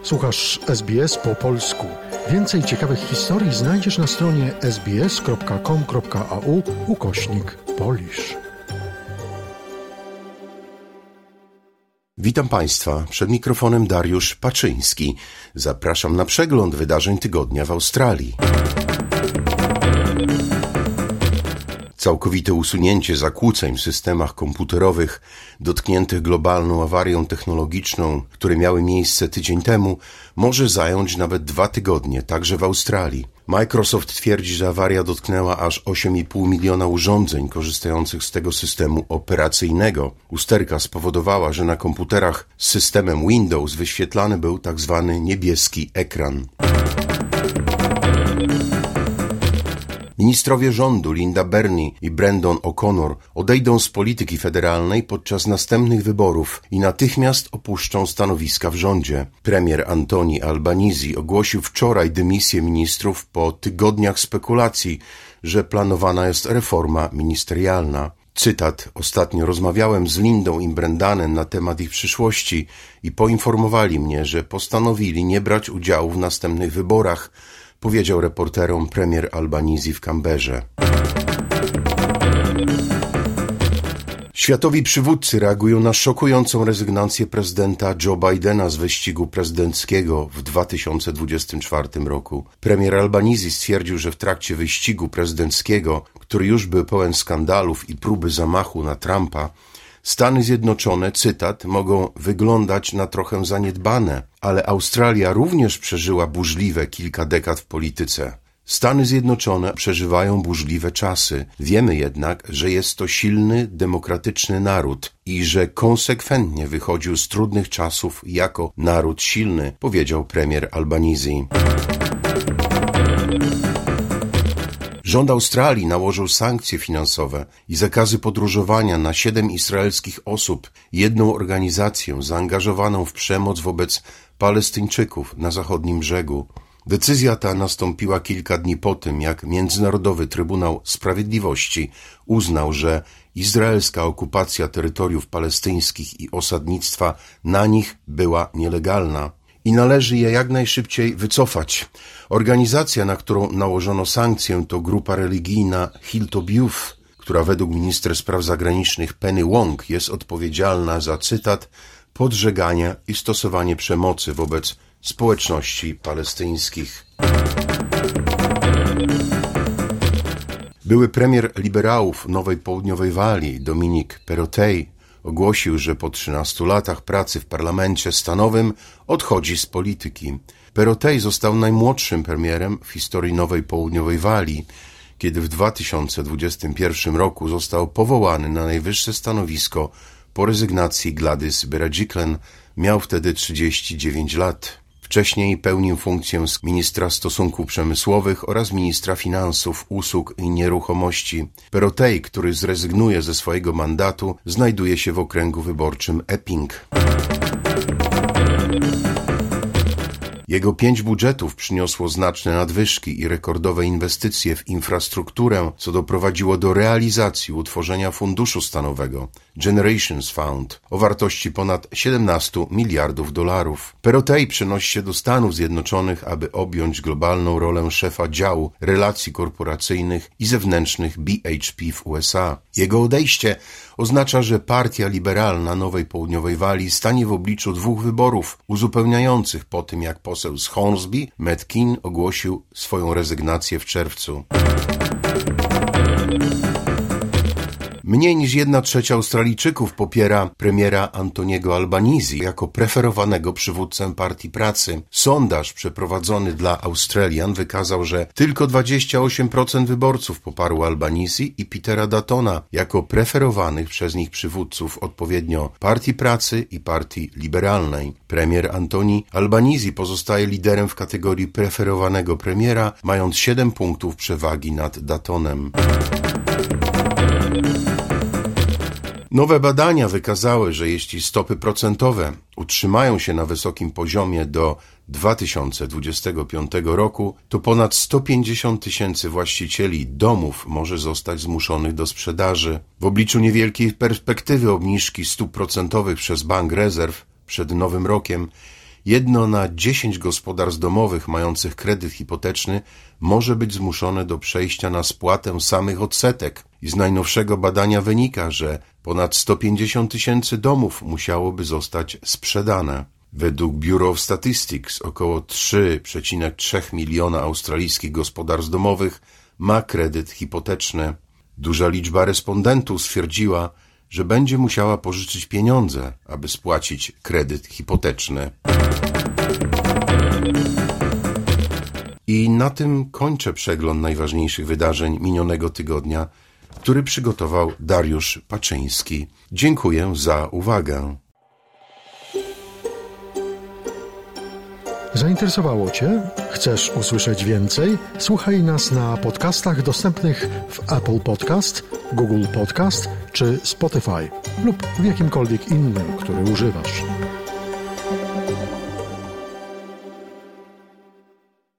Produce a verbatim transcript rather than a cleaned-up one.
Słuchasz S B S po polsku. Więcej ciekawych historii znajdziesz na stronie sbs.com.au ukośnik Polish. Witam Państwa, przed mikrofonem Dariusz Paczyński. Zapraszam na przegląd wydarzeń tygodnia w Australii. Całkowite usunięcie zakłóceń w systemach komputerowych dotkniętych globalną awarią technologiczną, które miały miejsce tydzień temu, może zająć nawet dwa tygodnie, także w Australii. Microsoft twierdzi, że awaria dotknęła aż osiem i pół miliona urządzeń korzystających z tego systemu operacyjnego. Usterka spowodowała, że na komputerach z systemem Windows wyświetlany był tak zwany niebieski ekran. Ministrowie rządu Linda Burney i Brendan O'Connor odejdą z polityki federalnej podczas następnych wyborów i natychmiast opuszczą stanowiska w rządzie. Premier Anthony Albanese ogłosił wczoraj dymisję ministrów po tygodniach spekulacji, że planowana jest reforma ministerialna. Cytat: ostatnio rozmawiałem z Lindą i Brendanem na temat ich przyszłości i poinformowali mnie, że postanowili nie brać udziału w następnych wyborach, powiedział reporterom premier Albanese w Canberrze. Światowi przywódcy reagują na szokującą rezygnację prezydenta Joe Bidena z wyścigu prezydenckiego w dwa tysiące dwudziestym czwartym roku. Premier Albanese stwierdził, że w trakcie wyścigu prezydenckiego, który już był pełen skandalów i próby zamachu na Trumpa, Stany Zjednoczone, cytat, mogą wyglądać na trochę zaniedbane, ale Australia również przeżyła burzliwe kilka dekad w polityce. Stany Zjednoczone przeżywają burzliwe czasy. Wiemy jednak, że jest to silny, demokratyczny naród i że konsekwentnie wychodził z trudnych czasów jako naród silny, powiedział premier Albanese. Rząd Australii nałożył sankcje finansowe i zakazy podróżowania na siedem izraelskich osób i jedną organizację zaangażowaną w przemoc wobec Palestyńczyków na zachodnim brzegu. Decyzja ta nastąpiła kilka dni po tym, jak Międzynarodowy Trybunał Sprawiedliwości uznał, że izraelska okupacja terytoriów palestyńskich i osadnictwa na nich była nielegalna i należy je jak najszybciej wycofać. Organizacja, na którą nałożono sankcję, to grupa religijna Hilltop Youth, która według minister spraw zagranicznych Penny Wong jest odpowiedzialna za, cytat, podżeganie i stosowanie przemocy wobec społeczności palestyńskich. Były premier liberałów Nowej Południowej Walii, Dominic Perrottet, ogłosił, że po trzynastu latach pracy w parlamencie stanowym odchodzi z polityki. Perrottet został najmłodszym premierem w historii Nowej Południowej Walii, kiedy w dwa tysiące dwudziestym pierwszym roku został powołany na najwyższe stanowisko po rezygnacji Gladys Berejiklian. Miał wtedy trzydzieści dziewięć lat. Wcześniej pełnił funkcję ministra stosunków przemysłowych oraz ministra finansów, usług i nieruchomości. Perrottet, który zrezygnuje ze swojego mandatu, znajduje się w okręgu wyborczym Epping. Jego pięć budżetów przyniosło znaczne nadwyżki i rekordowe inwestycje w infrastrukturę, co doprowadziło do realizacji utworzenia funduszu stanowego Generations Fund o wartości ponad siedemnaście miliardów dolarów. Perrottet przenosi się do Stanów Zjednoczonych, aby objąć globalną rolę szefa działu relacji korporacyjnych i zewnętrznych B H P w U S A. Jego odejście oznacza, że Partia Liberalna Nowej Południowej Walii stanie w obliczu dwóch wyborów uzupełniających po tym, jak poseł z Hornsby, Matt Keane, ogłosił swoją rezygnację w czerwcu. Mniej niż jedna trzecia Australijczyków popiera premiera Anthony'ego Albanese jako preferowanego przywódcę Partii Pracy. Sondaż przeprowadzony dla Australian wykazał, że tylko dwadzieścia osiem procent wyborców poparło Albanese i Petera Duttona jako preferowanych przez nich przywódców odpowiednio Partii Pracy i Partii Liberalnej. Premier Anthony Albanese pozostaje liderem w kategorii preferowanego premiera, mając siedem punktów przewagi nad Duttonem. Nowe badania wykazały, że jeśli stopy procentowe utrzymają się na wysokim poziomie do dwa tysiące dwudziestego piątego roku, to ponad sto pięćdziesiąt tysięcy właścicieli domów może zostać zmuszonych do sprzedaży. W obliczu niewielkiej perspektywy obniżki stóp procentowych przez Bank Rezerw przed Nowym Rokiem, Jedno na dziesięć gospodarstw domowych mających kredyt hipoteczny może być zmuszone do przejścia na spłatę samych odsetek. I z najnowszego badania wynika, że ponad sto pięćdziesiąt tysięcy domów musiałoby zostać sprzedane. Według Bureau of Statistics około trzy przecinek trzy miliona australijskich gospodarstw domowych ma kredyt hipoteczny. Duża liczba respondentów stwierdziła, że będzie musiała pożyczyć pieniądze, aby spłacić kredyt hipoteczny. I na tym kończę przegląd najważniejszych wydarzeń minionego tygodnia, który przygotował Dariusz Paczyński. Dziękuję za uwagę. Zainteresowało Cię? Chcesz usłyszeć więcej? Słuchaj nas na podcastach dostępnych w Apple Podcast, Google Podcast czy Spotify lub w jakimkolwiek innym, który używasz.